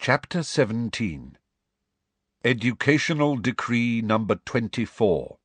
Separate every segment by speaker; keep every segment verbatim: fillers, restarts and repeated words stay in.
Speaker 1: Chapter seventeen. Educational Decree Number twenty-four.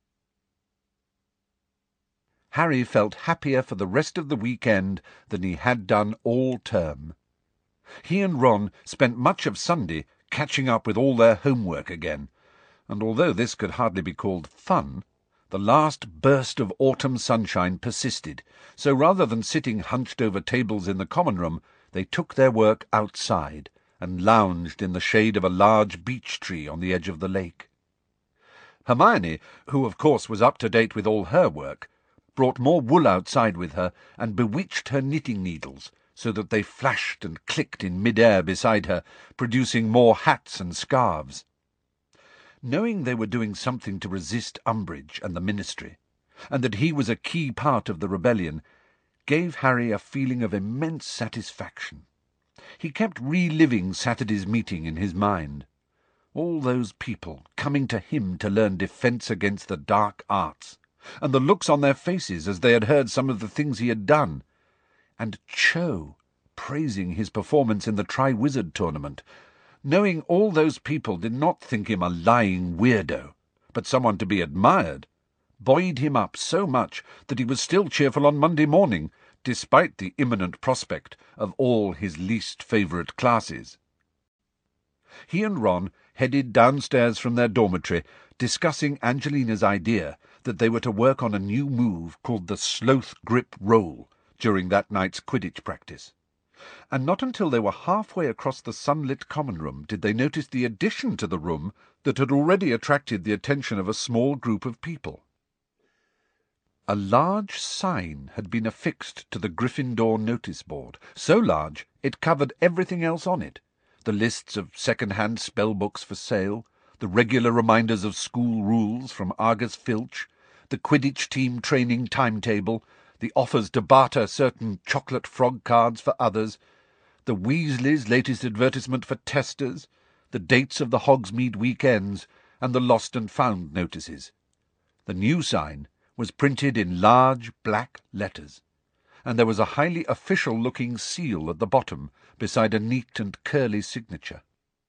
Speaker 1: Harry felt happier for the rest of the weekend than he had done all term. He and Ron spent much of Sunday catching up with all their homework again, and although this could hardly be called fun, the last burst of autumn sunshine persisted, so rather than sitting hunched over tables in the common room, they took their work outside and lounged in the shade of a large beech tree on the edge of the lake. Hermione, who of course was up to date with all her work, brought more wool outside with her and bewitched her knitting needles so that they flashed and clicked in mid-air beside her, producing more hats and scarves. Knowing they were doing something to resist Umbridge and the Ministry, and that he was a key part of the rebellion, gave Harry a feeling of immense satisfaction. He kept reliving Saturday's meeting in his mind. All those people coming to him to learn defence against the dark arts, and the looks on their faces as they had heard some of the things he had done, and Cho praising his performance in the Triwizard Tournament, knowing all those people did not think him a lying weirdo, but someone to be admired, buoyed him up so much that he was still cheerful on Monday morning, despite the imminent prospect of all his least favourite classes. He and Ron headed downstairs from their dormitory, discussing Angelina's idea that they were to work on a new move called the Sloth Grip Roll during that night's Quidditch practice. And not until they were halfway across the sunlit common room did they notice the addition to the room that had already attracted the attention of a small group of people. A large sign had been affixed to the Gryffindor notice board, so large it covered everything else on it, the lists of second-hand spellbooks for sale, the regular reminders of school rules from Argus Filch, the Quidditch team training timetable, the offers to barter certain chocolate frog cards for others, the Weasleys' latest advertisement for testers, the dates of the Hogsmeade weekends, and the lost and found notices. The new sign was printed in large black letters, and there was a highly official-looking seal at the bottom, beside a neat and curly signature.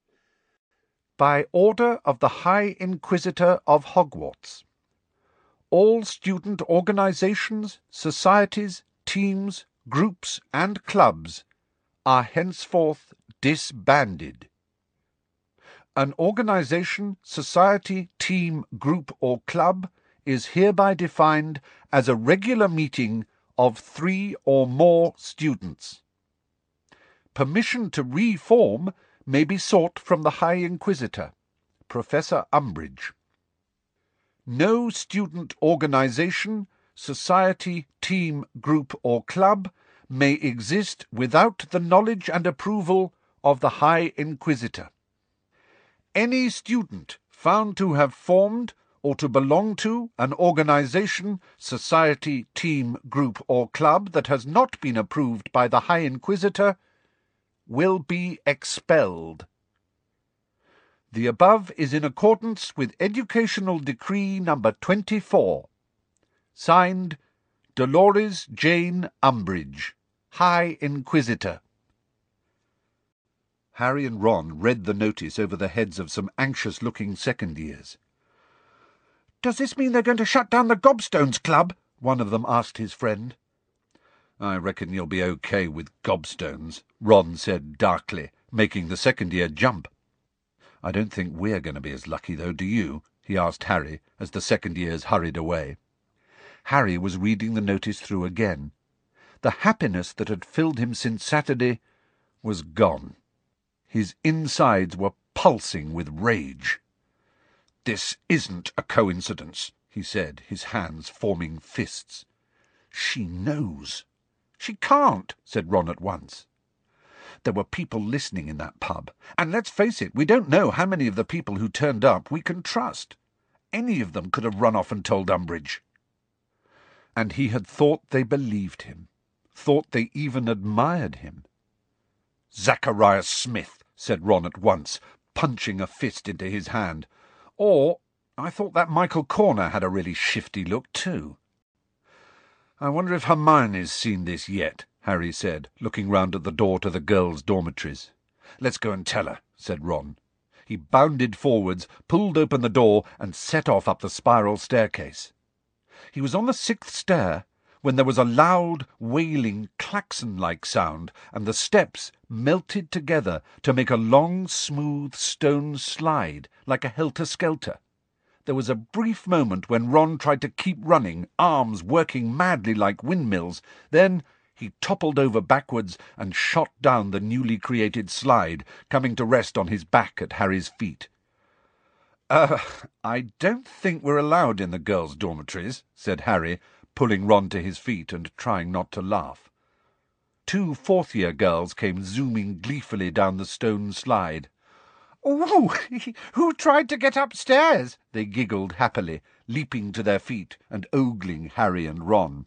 Speaker 1: By order of the High Inquisitor of Hogwarts, all student organizations, societies, teams, groups, and clubs are henceforth disbanded. An organization, society, team, group, or club is hereby defined as a regular meeting of three or more students. Permission to reform may be sought from the High Inquisitor, Professor Umbridge. No student organization, society, team, group, or club may exist without the knowledge and approval of the High Inquisitor. Any student found to have formed or to belong to an organization, society, team, group, or club that has not been approved by the High Inquisitor will be expelled. The above is in accordance with Educational Decree Number twenty-four. Signed, Dolores Jane Umbridge, High Inquisitor. Harry and Ron read the notice over the heads of some anxious-looking second years. "Does this mean they're going to shut down the Gobstones Club?" one of them asked his friend. "I reckon you'll be okay with Gobstones," Ron said darkly, making the second year jump. "I don't think we're going to be as lucky, though, do you?" he asked Harry, as the second years hurried away. Harry was reading the notice through again. The happiness that had filled him since Saturday was gone. His insides were pulsing with rage. "This isn't a coincidence," he said, his hands forming fists. "She knows." "She can't," said Ron at once. "There were people listening in that pub, and let's face it, we don't know how many of the people who turned up we can trust. Any of them could have run off and told Umbridge." And he had thought they believed him, thought they even admired him. "Zacharias Smith," said Ron at once, punching a fist into his hand. "Or, I thought that Michael Corner had a really shifty look, too." "I wonder if Hermione's seen this yet," Harry said, looking round at the door to the girls' dormitories. "Let's go and tell her," said Ron. He bounded forwards, pulled open the door, and set off up the spiral staircase. He was on the sixth stair when there was a loud, wailing, klaxon-like sound, and the steps melted together to make a long, smooth stone slide, like a helter-skelter. There was a brief moment when Ron tried to keep running, arms working madly like windmills. Then he toppled over backwards and shot down the newly created slide, coming to rest on his back at Harry's feet. Uh, I don't think we're allowed in the girls' dormitories," said Harry, pulling Ron to his feet and trying not to laugh. Two fourth-year girls came zooming gleefully down the stone slide. "Ooh, who tried to get upstairs?" they giggled happily, leaping to their feet and ogling Harry and Ron.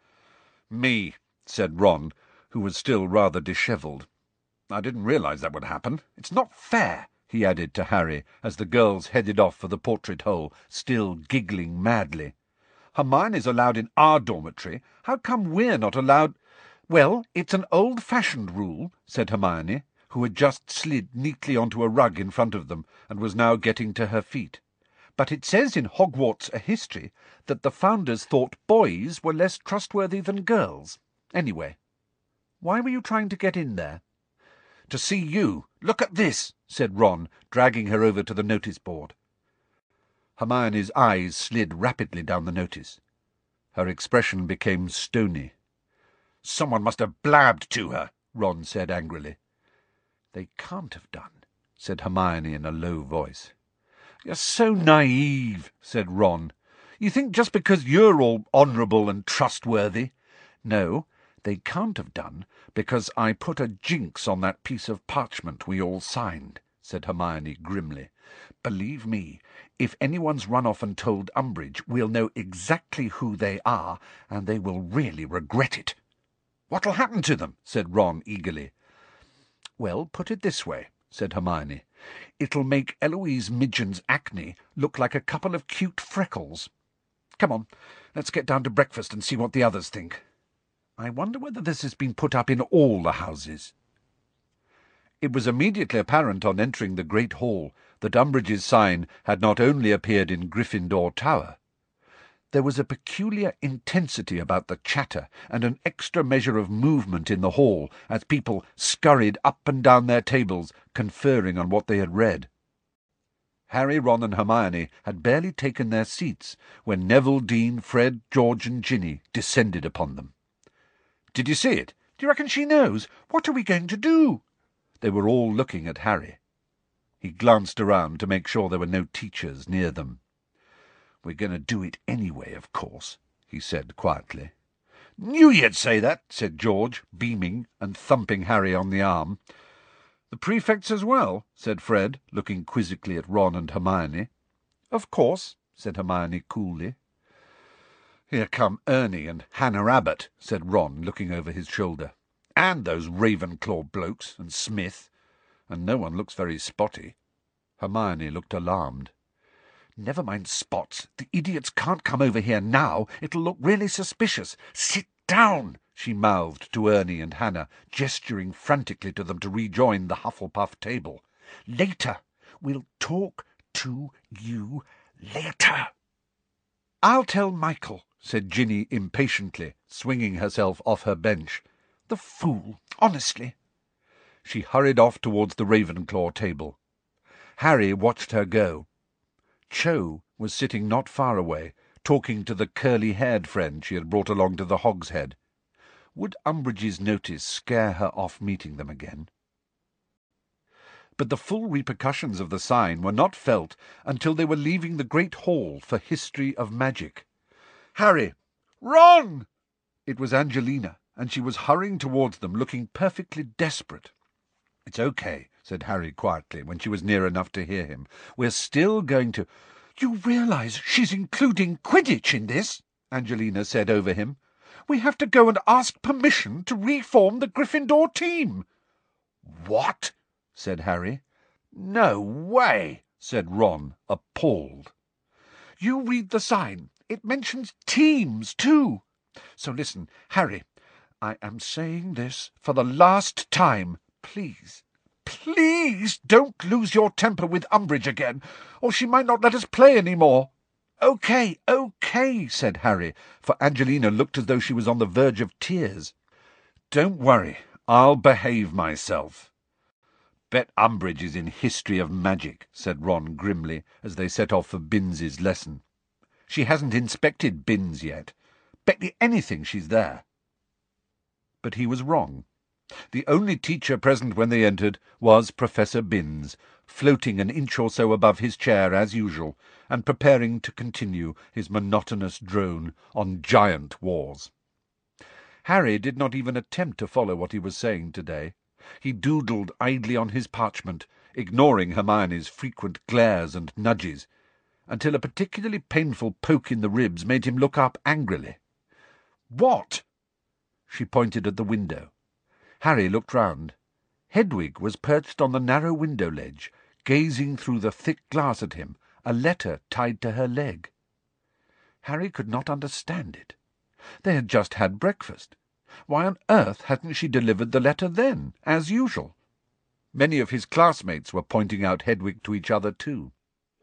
Speaker 1: "Me," said Ron, who was still rather dishevelled. "I didn't realise that would happen. It's not fair," he added to Harry, as the girls headed off for the portrait hole, still giggling madly. "Hermione's allowed in our dormitory. How come we're not allowed—" "Well, it's an old-fashioned rule," said Hermione, who had just slid neatly onto a rug in front of them and was now getting to her feet. "But it says in Hogwarts A History that the founders thought boys were less trustworthy than girls. Anyway, why were you trying to get in there?" "To see you. Look at this," said Ron, dragging her over to the notice board. Hermione's eyes slid rapidly down the notice. Her expression became stony. "Someone must have blabbed to her," Ron said angrily. "They can't have done," said Hermione in a low voice. "You're so naive," said Ron. "You think just because you're all honourable and trustworthy—" "No, they can't have done because I put a jinx on that piece of parchment we all signed," said Hermione grimly. "Believe me, if anyone's run off and told Umbridge, we'll know exactly who they are, and they will really regret it." "What'll happen to them?" said Ron eagerly. "Well, put it this way," said Hermione. "It'll make Eloise Midgen's acne look like a couple of cute freckles. Come on, let's get down to breakfast and see what the others think. I wonder whether this has been put up in all the houses." It was immediately apparent on entering the great hall that Umbridge's sign had not only appeared in Gryffindor Tower. There was a peculiar intensity about the chatter and an extra measure of movement in the hall as people scurried up and down their tables, conferring on what they had read. Harry, Ron and Hermione had barely taken their seats when Neville, Dean, Fred, George and Ginny descended upon them. "Did you see it? Do you reckon she knows? What are we going to do?" They were all looking at Harry. He glanced around to make sure there were no teachers near them. "We're going to do it anyway, of course," he said quietly. "Knew you'd say that," said George, beaming and thumping Harry on the arm. "The prefects as well?" said Fred, looking quizzically at Ron and Hermione. "Of course," said Hermione coolly. "Here come Ernie and Hannah Abbott," said Ron, looking over his shoulder. "And those Ravenclaw blokes, and Smith. And no one looks very spotty." Hermione looked alarmed. "Never mind spots. The idiots can't come over here now. It'll look really suspicious. Sit down," she mouthed to Ernie and Hannah, gesturing frantically to them to rejoin the Hufflepuff table. "Later. We'll talk to you later." "I'll tell Michael," said Ginny impatiently, swinging herself off her bench. "The fool, honestly." She hurried off towards the Ravenclaw table. Harry watched her go. Cho was sitting not far away, talking to the curly-haired friend she had brought along to the Hogshead. Would Umbridge's notice scare her off meeting them again? But the full repercussions of the sign were not felt until they were leaving the great hall for History of Magic. "Harry! Ron!" It was Angelina, and she was hurrying towards them, looking perfectly desperate. "It's okay," said Harry quietly, when she was near enough to hear him. "We're still going to—" "You realise she's including Quidditch in this?" Angelina said over him. "We have to go and ask permission to reform the Gryffindor team." "What?" said Harry. "No way," said Ron, appalled. "You read the sign. It mentions teams, too. So listen, Harry, I am saying this for the last time. Please, Please don't lose your temper with Umbridge again, or she might not let us play any more." "OK, OK," said Harry, for Angelina looked as though she was on the verge of tears. "Don't worry, I'll behave myself." "Bet Umbridge is in History of Magic," said Ron grimly, as they set off for Binns's lesson. "She hasn't inspected Binns yet. Bet you anything she's there." But he was wrong. The only teacher present when they entered was Professor Binns, floating an inch or so above his chair as usual, and preparing to continue his monotonous drone on giant wars. Harry did not even attempt to follow what he was saying today. He doodled idly on his parchment, ignoring Hermione's frequent glares and nudges, until a particularly painful poke in the ribs made him look up angrily. "What?" She pointed at the window. Harry looked round. Hedwig was perched on the narrow window ledge, gazing through the thick glass at him, a letter tied to her leg. Harry could not understand it. They had just had breakfast. Why on earth hadn't she delivered the letter then, as usual? Many of his classmates were pointing out Hedwig to each other too.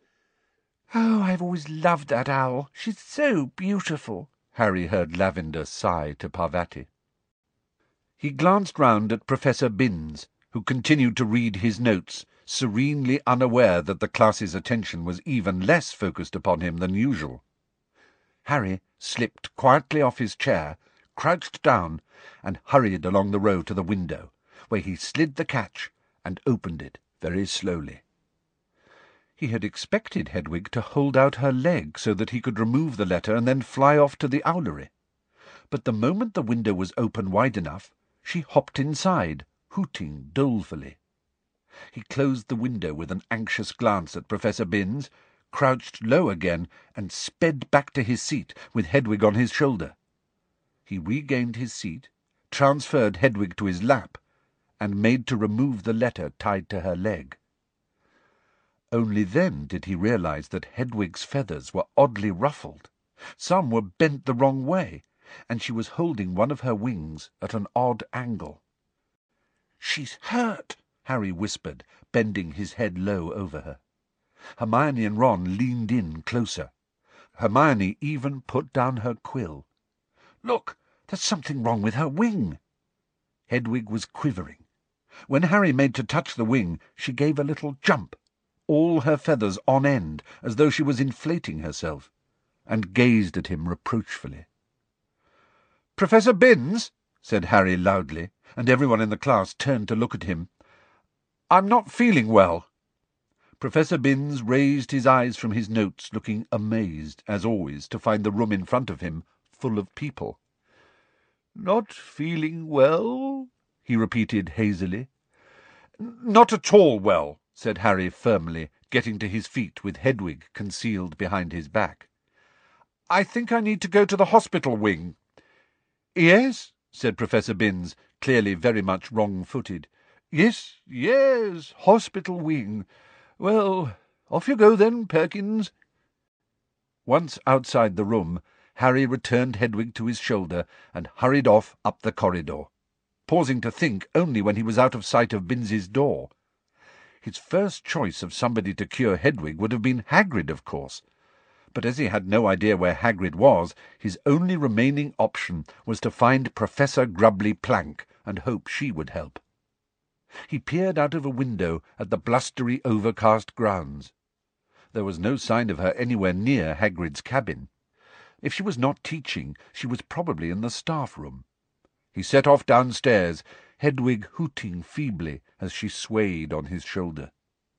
Speaker 1: "Oh, I've always loved that owl. She's so beautiful," Harry heard Lavender sigh to Parvati. He glanced round at Professor Binns, who continued to read his notes, serenely unaware that the class's attention was even less focused upon him than usual. Harry slipped quietly off his chair, crouched down, and hurried along the row to the window, where he slid the catch and opened it very slowly. He had expected Hedwig to hold out her leg so that he could remove the letter and then fly off to the owlery. But the moment the window was open wide enough, she hopped inside, hooting dolefully. He closed the window with an anxious glance at Professor Binns, crouched low again, and sped back to his seat with Hedwig on his shoulder. He regained his seat, transferred Hedwig to his lap, and made to remove the letter tied to her leg. Only then did he realize that Hedwig's feathers were oddly ruffled. Some were bent the wrong way, and she was holding one of her wings at an odd angle. "She's hurt," Harry whispered, bending his head low over her. Hermione and Ron leaned in closer. Hermione even put down her quill. "Look, there's something wrong with her wing." Hedwig was quivering. When Harry made to touch the wing, she gave a little jump, all her feathers on end, as though she was inflating herself, and gazed at him reproachfully. "Professor Binns," said Harry loudly, and everyone in the class turned to look at him. "I'm not feeling well." Professor Binns raised his eyes from his notes, looking amazed, as always, to find the room in front of him full of people. "Not feeling well?" he repeated hazily. "Not at all well," said Harry firmly, getting to his feet with Hedwig concealed behind his back. "I think I need to go to the hospital wing." "Yes," said Professor Binns, clearly very much wrong-footed. "Yes, yes, hospital wing. Well, off you go then, Perkins." Once outside the room, Harry returned Hedwig to his shoulder and hurried off up the corridor, pausing to think only when he was out of sight of Binns's door. His first choice of somebody to cure Hedwig would have been Hagrid, of course, but as he had no idea where Hagrid was, his only remaining option was to find Professor Grubbly Plank and hope she would help. He peered out of a window at the blustery, overcast grounds. There was no sign of her anywhere near Hagrid's cabin. If she was not teaching, she was probably in the staff-room. He set off downstairs, Hedwig hooting feebly as she swayed on his shoulder.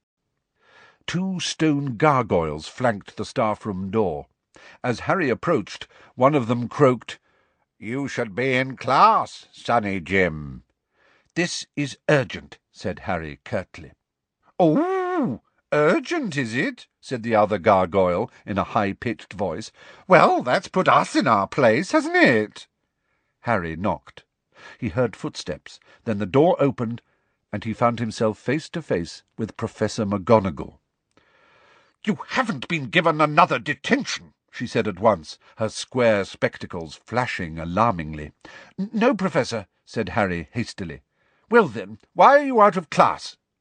Speaker 1: Two stone gargoyles flanked the staff-room door. As Harry approached, one of them croaked, "You should be in class, Sonny Jim." "This is urgent," said Harry curtly. "Oh, urgent, is it?" said the other gargoyle in a high-pitched voice. "Well, that's put us in our place, hasn't it?" Harry knocked. He heard footsteps, then the door opened, and he found himself face to face with Professor McGonagall. "You haven't been given another detention," she said at once, her square spectacles flashing alarmingly. "No, Professor," said Harry hastily. "Well then, why are you out of class?"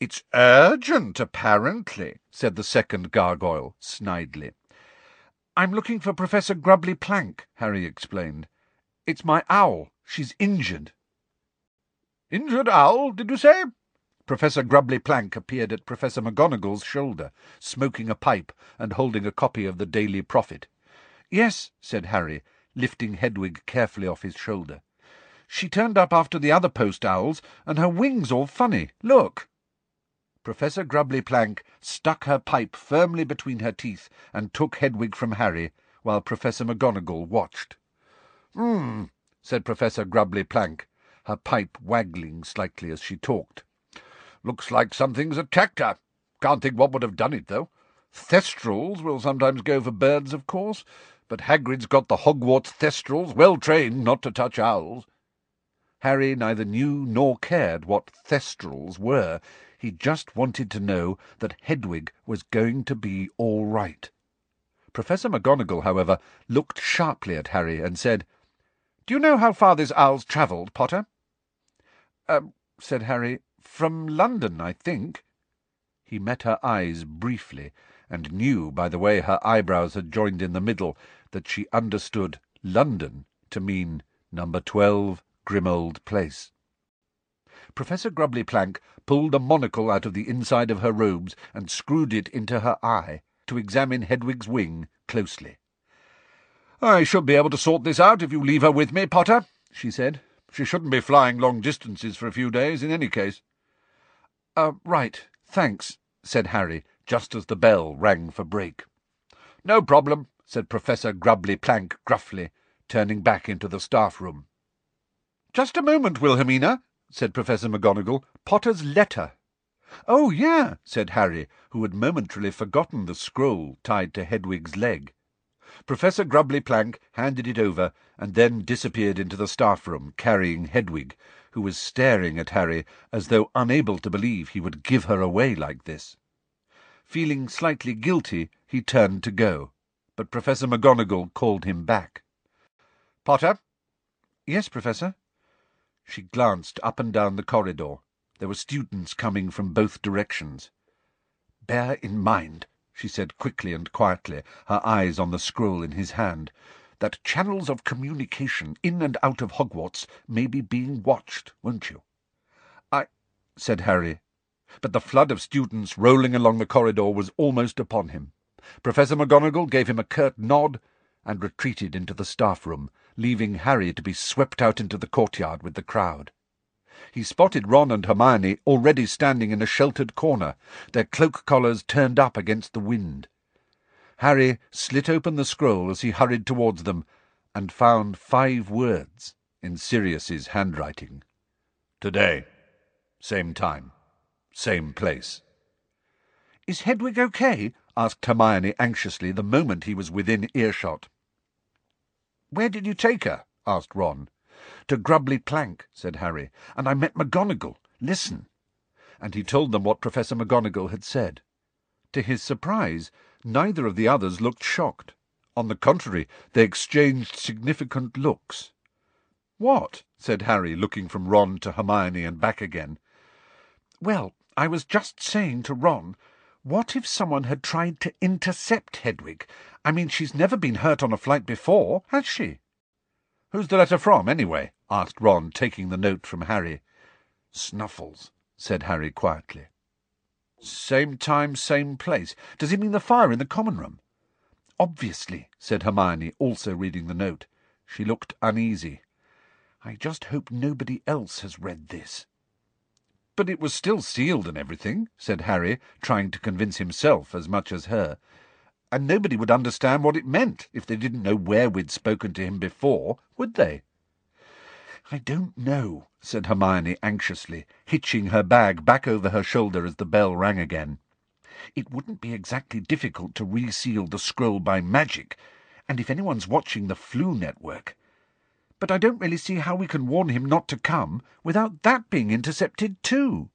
Speaker 1: "It's urgent, apparently," said the second gargoyle, snidely. "I'm looking for Professor Grubbly Plank," Harry explained. "It's my owl. She's injured." "Injured owl, did you say?" Professor Grubbly Plank appeared at Professor McGonagall's shoulder, smoking a pipe and holding a copy of the Daily Prophet. "Yes," said Harry, lifting Hedwig carefully off his shoulder. "She turned up after the other post owls, and her wing's all funny. Look!" Professor Grubbly Plank stuck her pipe firmly between her teeth and took Hedwig from Harry, while Professor McGonagall watched. "Hmm," said Professor Grubbly Plank, her pipe waggling slightly as she talked. "Looks like something's attacked her. Can't think what would have done it, though. Thestrals will sometimes go for birds, of course, but Hagrid's got the Hogwarts Thestrals well trained not to touch owls." Harry neither knew nor cared what Thestrals were. He just wanted to know that Hedwig was going to be all right. Professor McGonagall, however, looked sharply at Harry and said, "Do you know how far this owl's travelled, Potter?" Uh, said Harry, "From London, I think." He met her eyes briefly, and knew by the way her eyebrows had joined in the middle that she understood London to mean number twelve Grimmauld Place. Professor Grubbly Plank pulled a monocle out of the inside of her robes and screwed it into her eye to examine Hedwig's wing closely. "I should be able to sort this out if you leave her with me, Potter," she said. "She shouldn't be flying long distances for a few days in any case." Uh, right, thanks," said Harry, just as the bell rang for break. "No problem," said Professor Grubbly Plank gruffly, turning back into the staff-room. "Just a moment, Wilhelmina," said Professor McGonagall. "Potter's letter." "Oh, yeah," said Harry, who had momentarily forgotten the scroll tied to Hedwig's leg. Professor Grubbly Plank handed it over and then disappeared into the staff-room, carrying Hedwig, who was staring at Harry as though unable to believe he would give her away like this. Feeling slightly guilty, he turned to go, but Professor McGonagall called him back. "Potter?" "Yes, Professor?" She glanced up and down the corridor. There were students coming from both directions. "Bear in mind," she said quickly and quietly, her eyes on the scroll in his hand, "that channels of communication in and out of Hogwarts may be being watched, won't you?" "I—" said Harry. But the flood of students rolling along the corridor was almost upon him. Professor McGonagall gave him a curt nod and retreated into the staff-room, leaving Harry to be swept out into the courtyard with the crowd. He spotted Ron and Hermione already standing in a sheltered corner, their cloak collars turned up against the wind. Harry slit open the scroll as he hurried towards them, and found five words in Sirius's handwriting. "Today. Same time. Same place." "Is Hedwig okay?" asked Hermione anxiously the moment he was within earshot. "Where did you take her?" asked Ron. "To Grubbly Plank," said Harry, "and I met McGonagall. Listen." And he told them what Professor McGonagall had said. To his surprise, neither of the others looked shocked. On the contrary, they exchanged significant looks. "What?" said Harry, looking from Ron to Hermione and back again. "Well, I was just saying to Ron, what if someone had tried to intercept Hedwig? I mean, she's never been hurt on a flight before, has she?" "Who's the letter from, anyway?" asked Ron, taking the note from Harry. "Snuffles," said Harry quietly. "Same time, same place. Does he mean the fire in the common room?" "Obviously," said Hermione, also reading the note. She looked uneasy. "I just hope nobody else has read this." "But it was still sealed and everything," said Harry, trying to convince himself as much as her. "And nobody would understand what it meant if they didn't know where we'd spoken to him before, would they?" "I don't know," said Hermione anxiously, hitching her bag back over her shoulder as the bell rang again. "It wouldn't be exactly difficult to reseal the scroll by magic, and if anyone's watching the Floo network. But I don't really see how we can warn him not to come without that being intercepted too."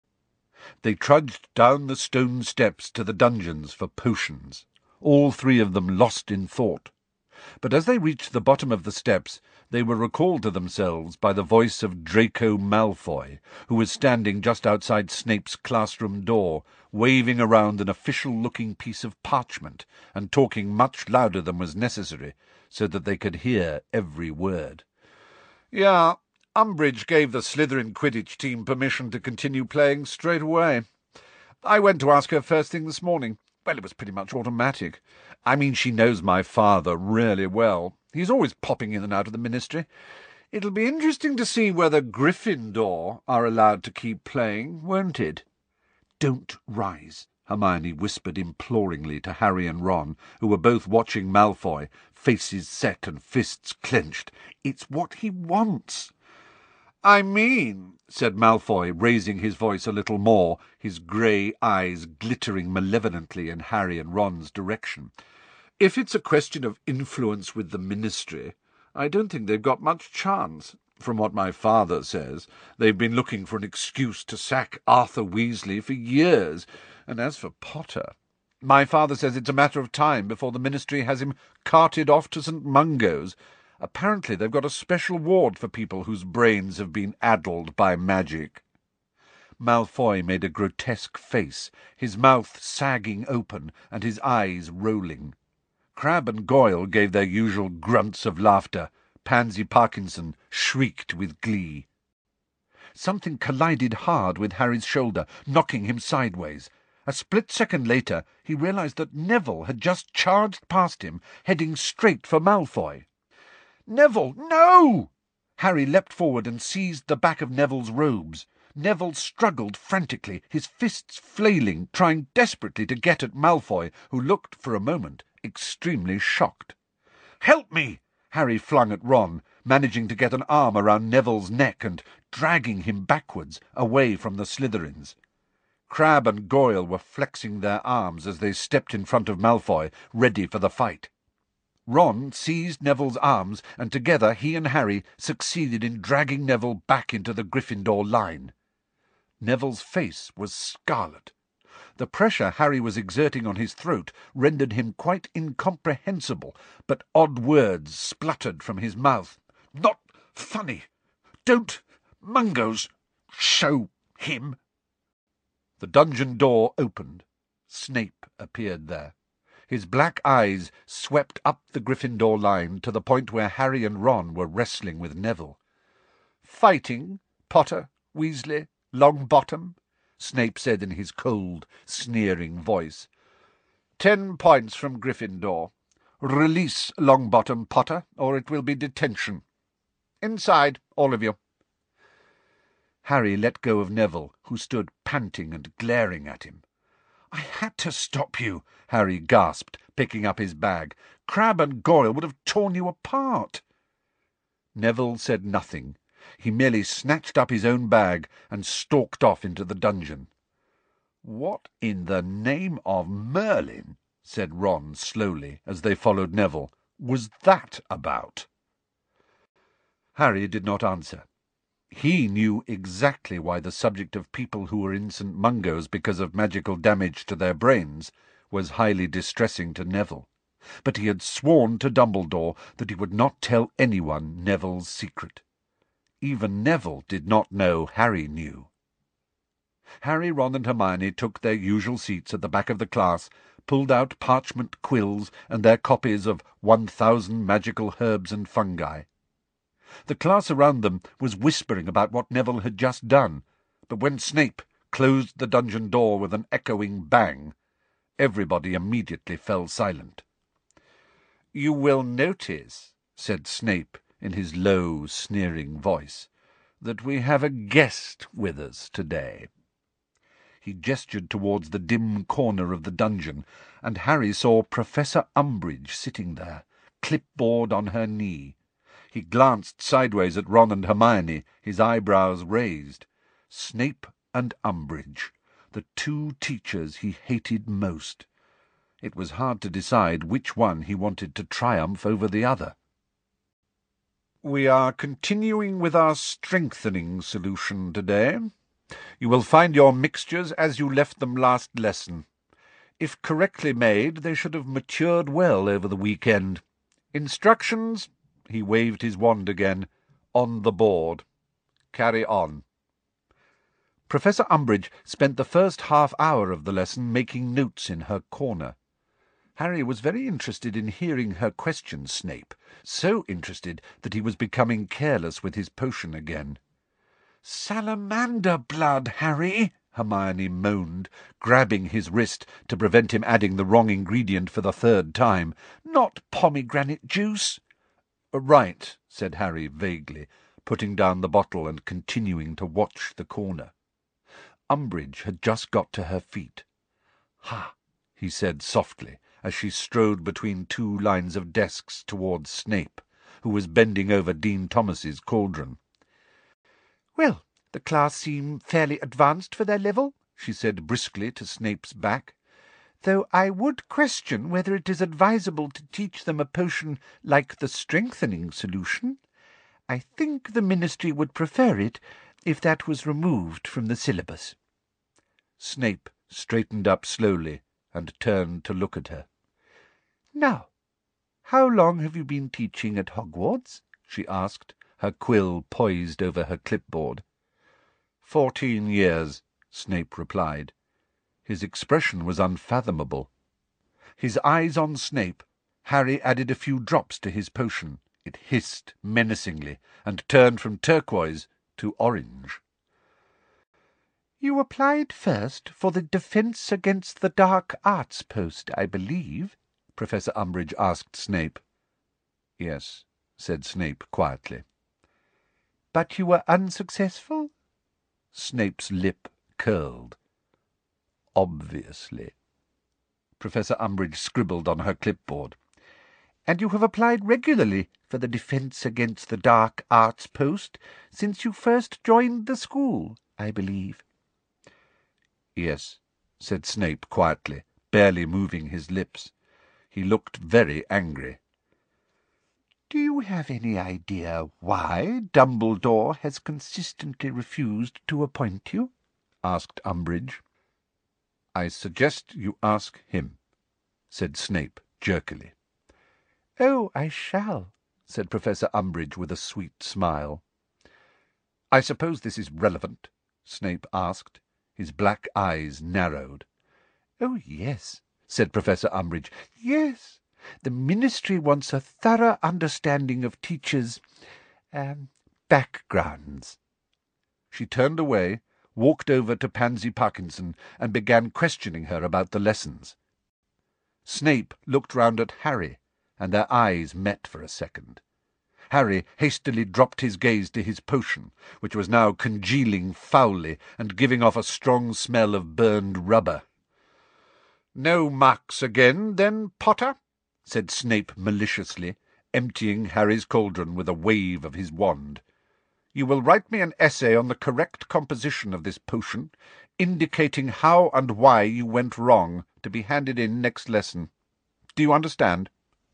Speaker 1: They trudged down the stone steps to the dungeons for potions, all three of them lost in thought. But as they reached the bottom of the steps, they were recalled to themselves by the voice of Draco Malfoy, who was standing just outside Snape's classroom door, waving around an official-looking piece of parchment and talking much louder than was necessary, so that they could hear every word. "Yeah, Umbridge gave the Slytherin Quidditch team permission to continue playing straight away. I went to ask her first thing this morning. Well, it was pretty much automatic. I mean, she knows my father really well. He's always popping in and out of the Ministry. It'll be interesting to see whether Gryffindor are allowed to keep playing, won't it?" "Don't rise," Hermione whispered imploringly to Harry and Ron, who were both watching Malfoy, faces set and fists clenched. "It's what he wants." "I mean," said Malfoy, raising his voice a little more, his grey eyes glittering malevolently in Harry and Ron's direction, "if it's a question of influence with the Ministry, I don't think they've got much chance. From what my father says, they've been looking for an excuse to sack Arthur Weasley for years, and as for Potter, my father says it's a matter of time before the Ministry has him carted off to St Mungo's. Apparently they've got a special ward for people whose brains have been addled by magic." Malfoy made a grotesque face, his mouth sagging open and his eyes rolling. Crabbe and Goyle gave their usual grunts of laughter. Pansy Parkinson shrieked with glee. Something collided hard with Harry's shoulder, knocking him sideways. A split second later he realized that Neville had just charged past him, heading straight for Malfoy. "Neville, no!" Harry leapt forward and seized the back of Neville's robes. Neville struggled frantically, his fists flailing, trying desperately to get at Malfoy, who looked, for a moment, extremely shocked. "Help me!" Harry flung at Ron, managing to get an arm around Neville's neck and dragging him backwards, away from the Slytherins. Crabbe and Goyle were flexing their arms as they stepped in front of Malfoy, ready for the fight. Ron seized Neville's arms, and together he and Harry succeeded in dragging Neville back into the Gryffindor line. Neville's face was scarlet. The pressure Harry was exerting on his throat rendered him quite incomprehensible, but odd words spluttered from his mouth. "Not funny! Don't Mungo's show him!" The dungeon door opened. Snape appeared there. His black eyes swept up the Gryffindor line to the point where Harry and Ron were wrestling with Neville. "Fighting, Potter, Weasley, Longbottom?" Snape said in his cold, sneering voice. "Ten points from Gryffindor. Release Longbottom, Potter, or it will be detention. Inside, all of you." Harry let go of Neville, who stood panting and glaring at him. "I had to stop you," Harry gasped, picking up his bag. "Crabbe and Goyle would have torn you apart." Neville said nothing. He merely snatched up his own bag and stalked off into the dungeon. "What in the name of Merlin," said Ron slowly, as they followed Neville, "was that about?" Harry did not answer. He knew exactly why the subject of people who were in St Mungo's because of magical damage to their brains was highly distressing to Neville, but he had sworn to Dumbledore that he would not tell anyone Neville's secret. Even Neville did not know Harry knew. Harry, Ron and Hermione took their usual seats at the back of the class, pulled out parchment quills and their copies of One Thousand Magical Herbs and Fungi. The class around them was whispering about what Neville had just done, but when Snape closed the dungeon door with an echoing bang, everybody immediately fell silent. "You will notice," said Snape in his low, sneering voice, "that we have a guest with us today." He gestured towards the dim corner of the dungeon, and Harry saw Professor Umbridge sitting there, clipboard on her knee. He glanced sideways at Ron and Hermione, his eyebrows raised. Snape and Umbridge, the two teachers he hated most. It was hard to decide which one he wanted to triumph over the other. "We are continuing with our strengthening solution today. You will find your mixtures as you left them last lesson. If correctly made, they should have matured well over the weekend. Instructions," he waved his wand again, "on the board. Carry on." Professor Umbridge spent the first half hour of the lesson making notes in her corner. Harry was very interested in hearing her question Snape, so interested that he was becoming careless with his potion again. "Salamander blood, Harry," Hermione moaned, grabbing his wrist to prevent him adding the wrong ingredient for the third time. "Not pomegranate juice." "Right," said Harry vaguely, putting down the bottle and continuing to watch the corner. Umbridge had just got to her feet. "Ha!" he said softly, as she strode between two lines of desks towards Snape, who was bending over Dean Thomas's cauldron. "Well, the class seem fairly advanced for their level," she said briskly to Snape's back, "though I would question whether it is advisable to teach them a potion like the strengthening solution. I think the Ministry would prefer it if that was removed from the syllabus." Snape straightened up slowly and turned to look at her. "Now, how long have you been teaching at Hogwarts?" she asked, her quill poised over her clipboard. Fourteen years," Snape replied. His expression was unfathomable. His eyes on Snape, Harry added a few drops to his potion. It hissed menacingly and turned from turquoise to orange. "You applied first for the Defence Against the Dark Arts post, I believe?" Professor Umbridge asked Snape. "Yes," said Snape quietly. "But you were unsuccessful?" Snape's lip curled. "Obviously." Professor Umbridge scribbled on her clipboard. "And you have applied regularly for the Defence Against the Dark Arts post since you first joined the school, I believe?" "Yes," said Snape quietly, barely moving his lips. He looked very angry. "Do you have any idea why Dumbledore has consistently refused to appoint you?" asked Umbridge. "I suggest you ask him," said Snape jerkily. "Oh, I shall," said Professor Umbridge with a sweet smile. "I suppose this is relevant?" Snape asked. His black eyes narrowed. "Oh, yes," said Professor Umbridge. "Yes. The Ministry wants a thorough understanding of teachers' um, backgrounds." She turned away, walked over to Pansy Parkinson, and began questioning her about the lessons. Snape looked round at Harry, and their eyes met for a second. Harry hastily dropped his gaze to his potion, which was now congealing foully and giving off a strong smell of burned rubber. "No marks again, then, Potter?" said Snape maliciously, emptying Harry's cauldron with a wave of his wand. "You will write me an essay on the correct composition of this potion, indicating how and why you went wrong, to be handed in next lesson. Do you understand?"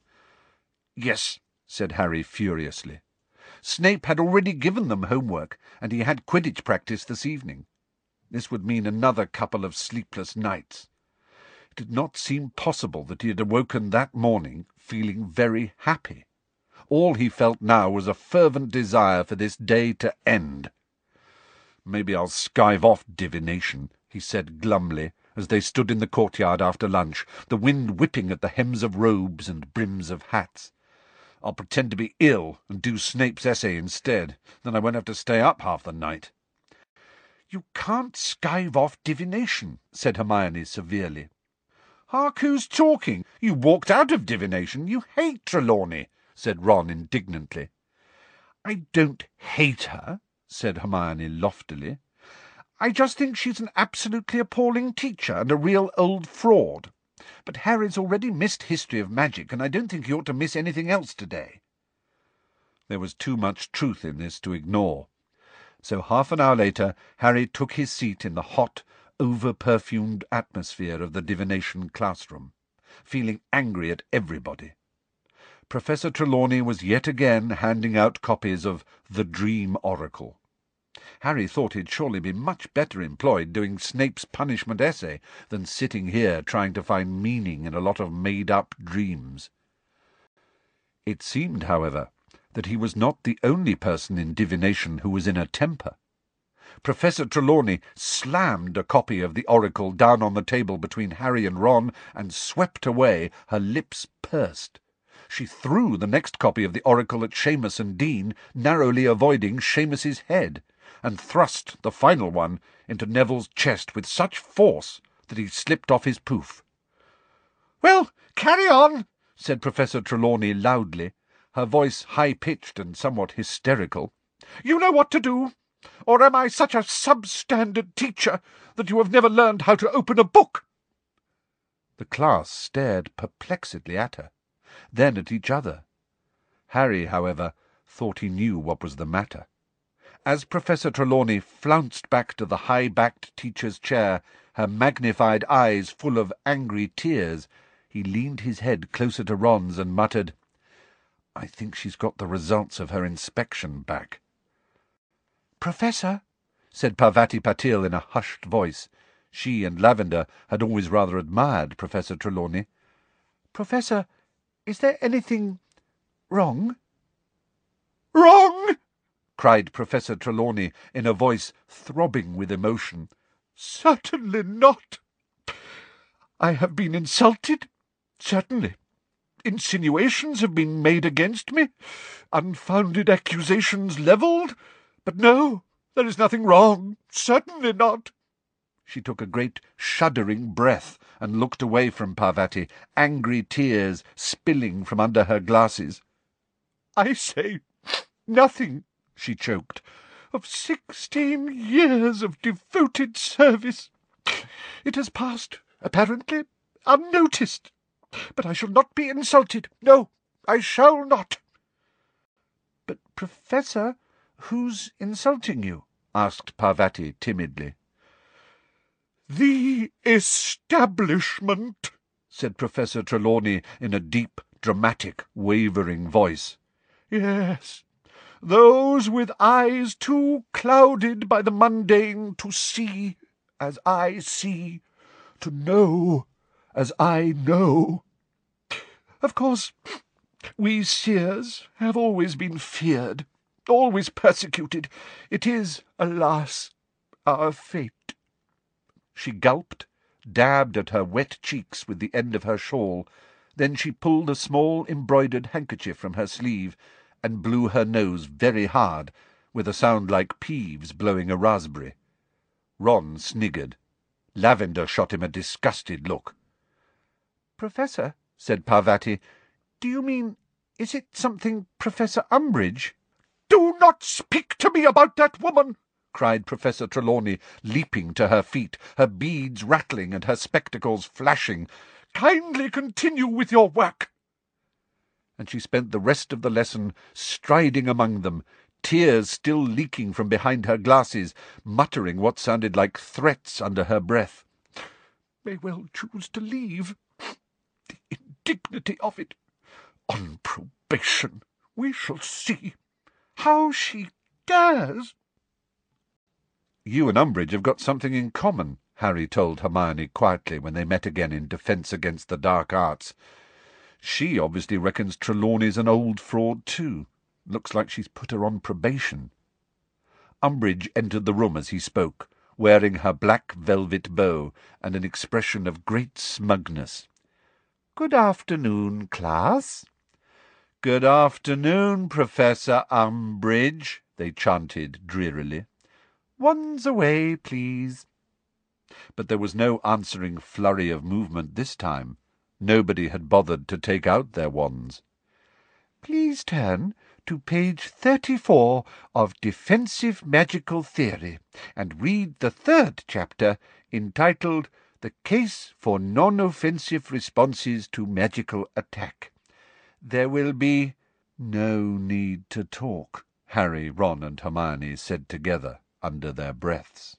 Speaker 1: "Yes," said Harry furiously. Snape had already given them homework, and he had Quidditch practice this evening. This would mean another couple of sleepless nights. It did not seem possible that he had awoken that morning feeling very happy. All he felt now was a fervent desire for this day to end. "Maybe I'll skive off divination," he said glumly, as they stood in the courtyard after lunch, the wind whipping at the hems of robes and brims of hats. "I'll pretend to be ill and do Snape's essay instead. Then I won't have to stay up half the night." "You can't skive off divination," said Hermione severely. "Hark, who's talking? You walked out of divination. You hate Trelawney," said Ron indignantly. "I don't hate her," said Hermione loftily. "I just think she's an absolutely appalling teacher and a real old fraud. But Harry's already missed History of Magic, and I don't think he ought to miss anything else today." There was too much truth in this to ignore. So half an hour later Harry took his seat in the hot, over-perfumed atmosphere of the divination classroom, feeling angry at everybody. Professor Trelawney was yet again handing out copies of The Dream Oracle. Harry thought he'd surely be much better employed doing Snape's punishment essay than sitting here trying to find meaning in a lot of made-up dreams. It seemed, however, that he was not the only person in divination who was in a temper. Professor Trelawney slammed a copy of the Oracle down on the table between Harry and Ron and swept away, her lips pursed. She threw the next copy of the Oracle at Seamus and Dean, narrowly avoiding Seamus's head, and thrust the final one into Neville's chest with such force that he slipped off his poof. "Well, carry on," said Professor Trelawney loudly, her voice high-pitched and somewhat hysterical. "You know what to do. Or am I such a substandard teacher that you have never learned how to open a book?" The class stared perplexedly at her, then at each other. Harry, however, thought he knew what was the matter. As Professor Trelawney flounced back to the high-backed teacher's chair, her magnified eyes full of angry tears, he leaned his head closer to Ron's and muttered, "I think she's got the results of her inspection back." "Professor," said Parvati Patil in a hushed voice. She and Lavender had always rather admired Professor Trelawney. "Professor, is there anything wrong?" "Wrong!" cried Professor Trelawney in a voice throbbing with emotion. "Certainly not. I have been insulted, certainly. Insinuations have been made against me, unfounded accusations levelled, but no, there is nothing wrong, certainly not." She took a great shuddering breath and looked away from Parvati, angry tears spilling from under her glasses. "I say nothing," she choked, "of sixteen years of devoted service. It has passed, apparently, unnoticed. But I shall not be insulted. No, I shall not." "But, Professor, who's insulting you?" asked Parvati timidly. "The establishment," said Professor Trelawney in a deep, dramatic, wavering voice. "Yes, those with eyes too clouded by the mundane to see as I see, to know as I know. Of course, we seers have always been feared, always persecuted. It is, alas, our fate." She gulped, dabbed at her wet cheeks with the end of her shawl, then she pulled a small embroidered handkerchief from her sleeve and blew her nose very hard, with a sound like Peeves blowing a raspberry. Ron sniggered. Lavender shot him a disgusted look. "Professor," said Parvati, "do you mean, is it something Professor Umbridge?" "Do not speak to me about that woman!" cried Professor Trelawney, leaping to her feet, her beads rattling and her spectacles flashing. "Kindly continue with your work." And she spent the rest of the lesson striding among them, tears still leaking from behind her glasses, muttering what sounded like threats under her breath. "May well choose to leave. The indignity of it. On probation. We shall see. How she dares!" "You and Umbridge have got something in common," Harry told Hermione quietly when they met again in Defence Against the Dark Arts. "She obviously reckons Trelawney's an old fraud too. Looks like she's put her on probation." Umbridge entered the room as he spoke, wearing her black velvet bow and an expression of great smugness. "Good afternoon, class." "Good afternoon, Professor Umbridge," they chanted drearily. "Wands away, please." But there was no answering flurry of movement this time. Nobody had bothered to take out their wands. "Please turn to page thirty-four of Defensive Magical Theory, and read the third chapter, entitled The Case for Non-Offensive Responses to Magical Attack. There will be—" "No need to talk," Harry, Ron, and Hermione said together under their breaths.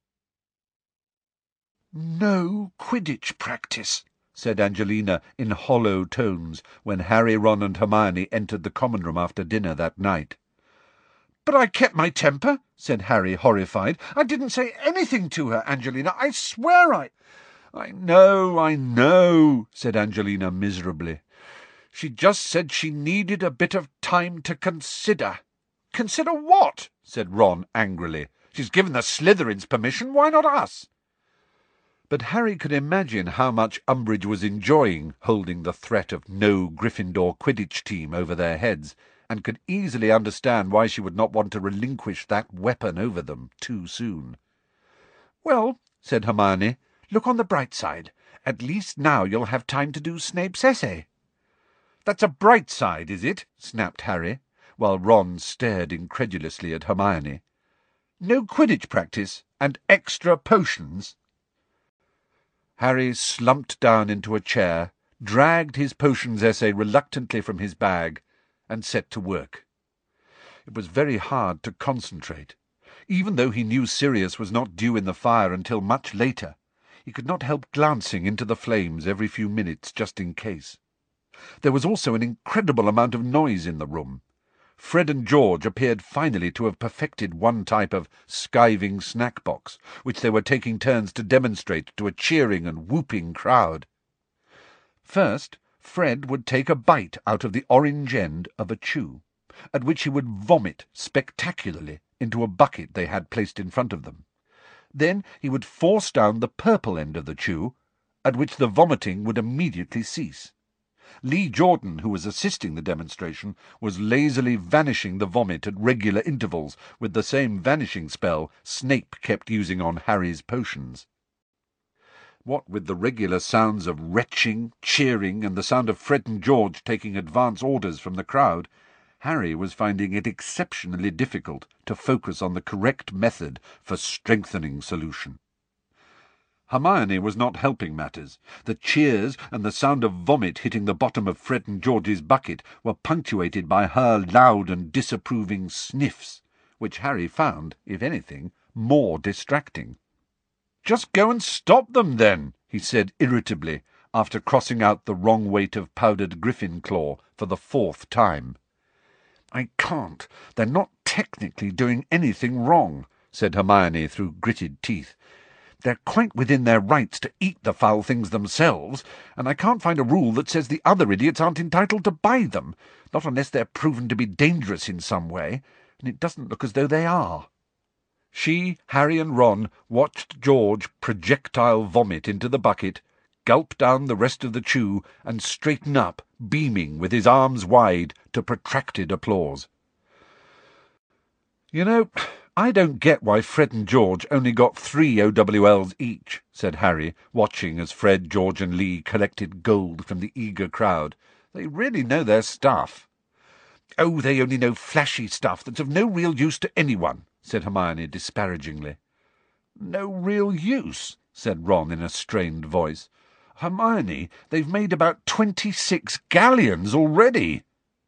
Speaker 1: "No Quidditch practice," said Angelina in hollow tones when Harry, Ron, and Hermione entered the common room after dinner that night. "But I kept my temper," said Harry, horrified. "I didn't say anything to her, Angelina. I swear I—" "I know, I know," said Angelina miserably. She just said she needed a bit of time to consider." "Consider what?" said Ron angrily. "She's given the Slytherins permission, why not us?" But Harry could imagine how much Umbridge was enjoying holding the threat of no Gryffindor Quidditch team over their heads, and could easily understand why she would not want to relinquish that weapon over them too soon. "Well," said Hermione, "look on the bright side. At least now you'll have time to do Snape's essay." "That's a bright side, is it?" snapped Harry, while Ron stared incredulously at Hermione. "No Quidditch practice, and extra potions?" Harry slumped down into a chair, dragged his potions essay reluctantly from his bag, and set to work. It was very hard to concentrate. Even though he knew Sirius was not due in the fire until much later, he could not help glancing into the flames every few minutes just in case. There was also an incredible amount of noise in the room. Fred and George appeared finally to have perfected one type of skiving snack box, which they were taking turns to demonstrate to a cheering and whooping crowd. First, Fred would take a bite out of the orange end of a chew, at which he would vomit spectacularly into a bucket they had placed in front of them. Then he would force down the purple end of the chew, at which the vomiting would immediately cease. Lee Jordan, who was assisting the demonstration, was lazily vanishing the vomit at regular intervals with the same vanishing spell Snape kept using on Harry's potions. What with the regular sounds of retching, cheering, and the sound of Fred and George taking advance orders from the crowd, Harry was finding it exceptionally difficult to focus on the correct method for strengthening solution. Hermione was not helping matters. The cheers and the sound of vomit hitting the bottom of Fred and George's bucket were punctuated by her loud and disapproving sniffs, which Harry found, if anything, more distracting. "Just go and stop them, then," he said irritably, after crossing out the wrong weight of powdered griffin claw for the fourth time. "I can't. They're not technically doing anything wrong," said Hermione through gritted teeth. "They're quite within their rights to eat the foul things themselves, and I can't find a rule that says the other idiots aren't entitled to buy them, not unless they're proven to be dangerous in some way, and it doesn't look as though they are." She, Harry and Ron watched George projectile vomit into the bucket, gulp down the rest of the chew, and straighten up, beaming with his arms wide, to protracted applause. "You know, I don't get why Fred and George only got three O W Ls each," said Harry, watching as Fred, George, and Lee collected gold from the eager crowd. "They really know their stuff." "Oh, they only know flashy stuff that's of no real use to anyone," said Hermione disparagingly. "No real use?" said Ron in a strained voice. "Hermione, they've made about twenty-six galleons already."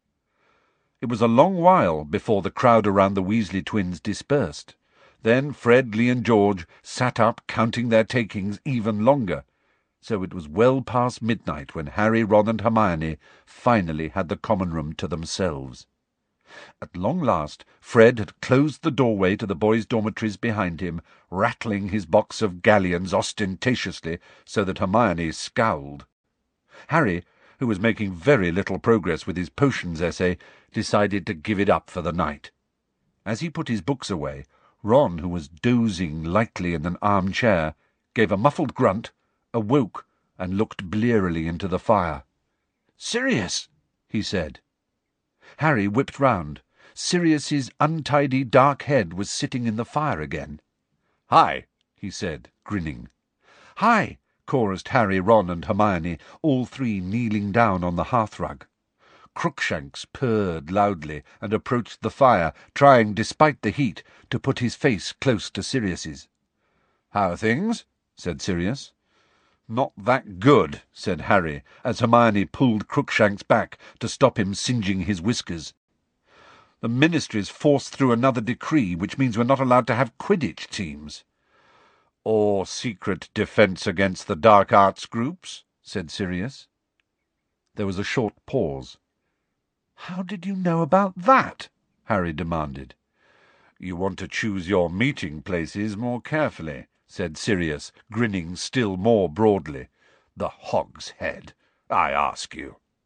Speaker 1: It was a long while before the crowd around the Weasley twins dispersed. Then Fred, Lee, and George sat up counting their takings even longer, so it was well past midnight when Harry, Ron, and Hermione finally had the common room to themselves. At long last Fred had closed the doorway to the boys' dormitories behind him, rattling his box of galleons ostentatiously so that Hermione scowled. Harry, who was making very little progress with his potions essay, decided to give it up for the night. As he put his books away, Ron, who was dozing lightly in an armchair, gave a muffled grunt, awoke, and looked blearily into the fire. "Sirius!" he said. Harry whipped round. Sirius's untidy dark head was sitting in the fire again. "Hi," he said, grinning. "Hi," chorused Harry, Ron, and Hermione, all three kneeling down on the hearthrug. Crookshanks purred loudly and approached the fire, trying, despite the heat, to put his face close to Sirius's. "How are things?" said Sirius. "Not that good," said Harry, as Hermione pulled Crookshanks back to stop him singeing his whiskers. "The Ministry's forced through another decree, which means we're not allowed to have Quidditch teams." "Or secret defence against the dark arts groups," said Sirius. There was a short pause. "How did you know about that?" Harry demanded. "You want to choose your meeting places more carefully," said Sirius, grinning still more broadly. "The Hog's Head, I ask you."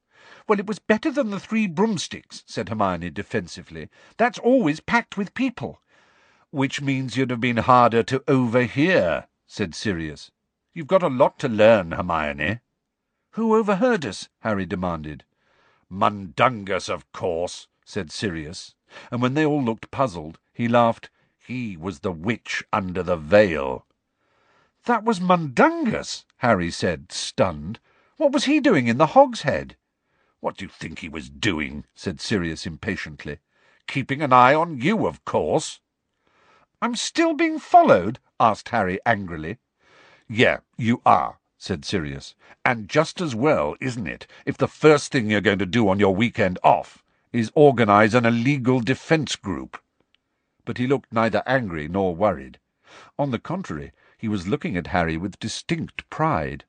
Speaker 1: "Well, it was better than the three broomsticks," said Hermione defensively. "That's always packed with people." "Which means you'd have been harder to overhear," said Sirius. "You've got a lot to learn, Hermione." "Who overheard us?" Harry demanded. "Mundungus, of course," said Sirius, and when they all looked puzzled, he laughed. "He was the witch under the veil." "That was Mundungus," Harry said, stunned. "What was he doing in the Hogshead?" "What do you think he was doing?" said Sirius impatiently. "Keeping an eye on you, of course." "I'm still being followed?" asked Harry angrily. "Yeah, you are," said Sirius. "And just as well, isn't it, if the first thing you're going to do on your weekend off is organise an illegal defence group?" But he looked neither angry nor worried. On the contrary, he was looking at Harry with distinct pride.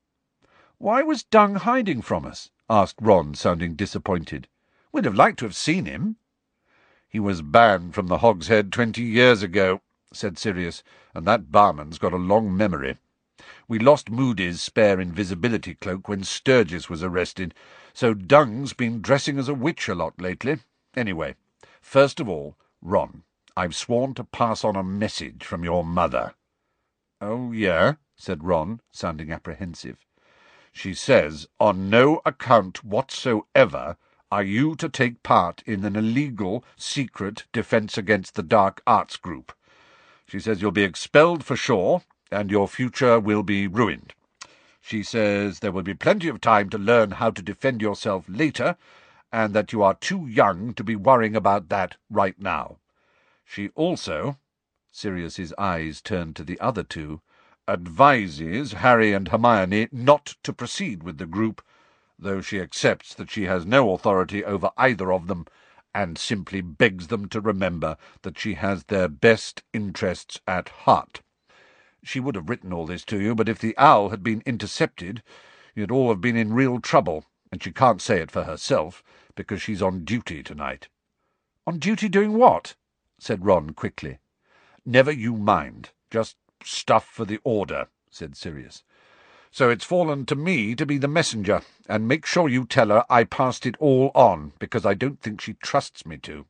Speaker 1: "Why was Dung hiding from us?" asked Ron, sounding disappointed. "We'd have liked to have seen him." "He was banned from the Hogshead twenty years ago," said Sirius, "and that barman's got a long memory. We lost Moody's spare invisibility cloak when Sturgis was arrested, so Dung's been dressing as a witch a lot lately. Anyway, first of all, Ron, I've sworn to pass on a message from your mother." "Oh, yeah?" said Ron, sounding apprehensive. "She says, on no account whatsoever are you to take part in an illegal, secret Defence Against the Dark Arts group. She says you'll be expelled for sure, and your future will be ruined. She says there will be plenty of time to learn how to defend yourself later, and that you are too young to be worrying about that right now. She also," Sirius's eyes turned to the other two, "advises Harry and Hermione not to proceed with the group, though she accepts that she has no authority over either of them, and simply begs them to remember that she has their best interests at heart. She would have written all this to you, but if the owl had been intercepted, you'd all have been in real trouble, and she can't say it for herself, because she's on duty tonight." "On duty doing what?" said Ron quickly. "Never you mind. Just stuff for the Order," said Sirius. "So it's fallen to me to be the messenger, and make sure you tell her I passed it all on, because I don't think she trusts me to."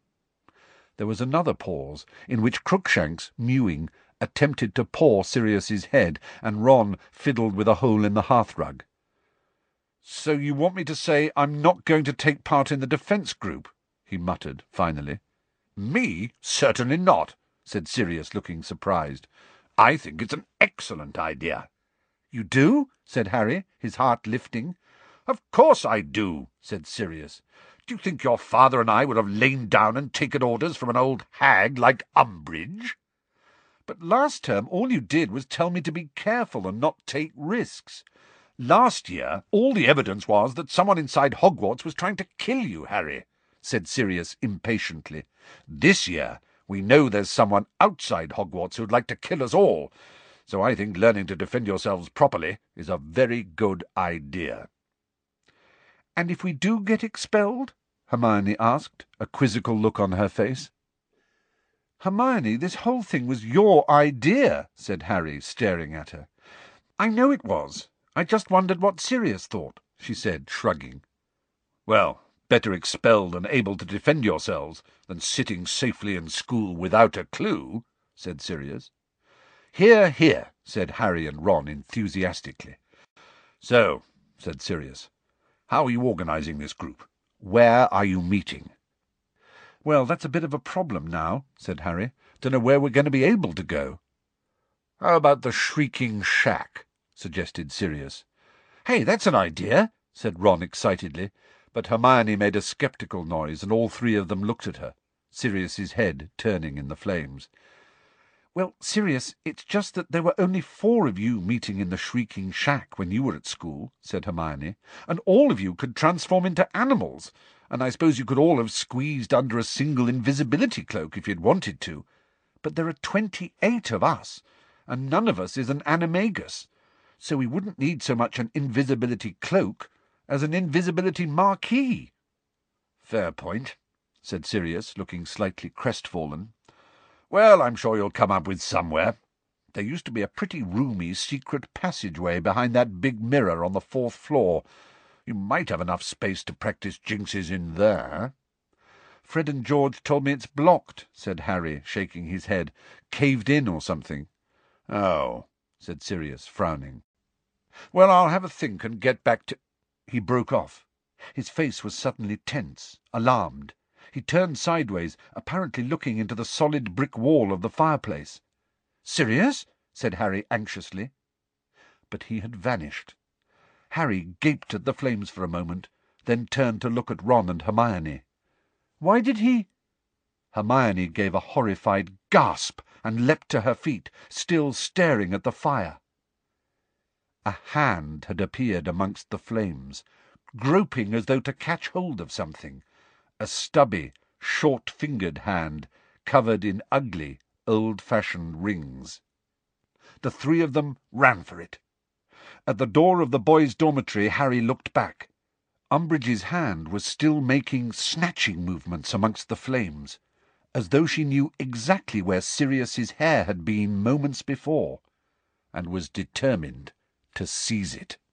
Speaker 1: There was another pause, in which Crookshanks, mewing, attempted to paw Sirius's head, and Ron fiddled with a hole in the hearthrug. "So you want me to say I'm not going to take part in the defence group?" he muttered, finally. "Me? Certainly not," said Sirius, looking surprised. "I think it's an excellent idea." "You do?" said Harry, his heart lifting. "Of course I do," said Sirius. "Do you think your father and I would have lain down and taken orders from an old hag like Umbridge?" "But last term all you did was tell me to be careful and not take risks." "Last year all the evidence was that someone inside Hogwarts was trying to kill you, Harry," said Sirius impatiently. "This year we know there's someone outside Hogwarts who'd like to kill us all, so I think learning to defend yourselves properly is a very good idea." "And if we do get expelled?" Hermione asked, a quizzical look on her face. "Hermione, this whole thing was your idea," said Harry, staring at her. "I know it was. I just wondered what Sirius thought," she said, shrugging. "Well, better expelled and able to defend yourselves than sitting safely in school without a clue," said Sirius. "Hear, hear," said Harry and Ron enthusiastically. "So," said Sirius, "how are you organising this group? Where are you meeting?" "Well, that's a bit of a problem now," said Harry. "Don't know where we're going to be able to go." "How about the Shrieking Shack?" suggested Sirius. "Hey, that's an idea," said Ron excitedly, but Hermione made a sceptical noise, and all three of them looked at her, Sirius's head turning in the flames. "Well, Sirius, it's just that there were only four of you meeting in the Shrieking Shack when you were at school," said Hermione, "and all of you could transform into animals, and I suppose you could all have squeezed under a single invisibility cloak if you'd wanted to. But there are twenty-eight of us, and none of us is an animagus, so we wouldn't need so much an invisibility cloak as an invisibility marquee." "Fair point," said Sirius, looking slightly crestfallen. "Well, I'm sure you'll come up with somewhere. There used to be a pretty roomy secret passageway behind that big mirror on the fourth floor. You might have enough space to practice jinxes in there." "Fred and George told me it's blocked," said Harry, shaking his head. "Caved in or something." "Oh," said Sirius, frowning. "Well, I'll have a think and get back to—" He broke off. His face was suddenly tense, alarmed. He turned sideways, apparently looking into the solid brick wall of the fireplace. "Sirius?" said Harry anxiously. But he had vanished. Harry gaped at the flames for a moment, then turned to look at Ron and Hermione. "Why did he—" Hermione gave a horrified gasp and leapt to her feet, still staring at the fire. A hand had appeared amongst the flames, groping as though to catch hold of something, a stubby, short-fingered hand, covered in ugly, old-fashioned rings. The three of them ran for it. At the door of the boys' dormitory Harry looked back. Umbridge's hand was still making snatching movements amongst the flames, as though she knew exactly where Sirius's hair had been moments before, and was determined to seize it.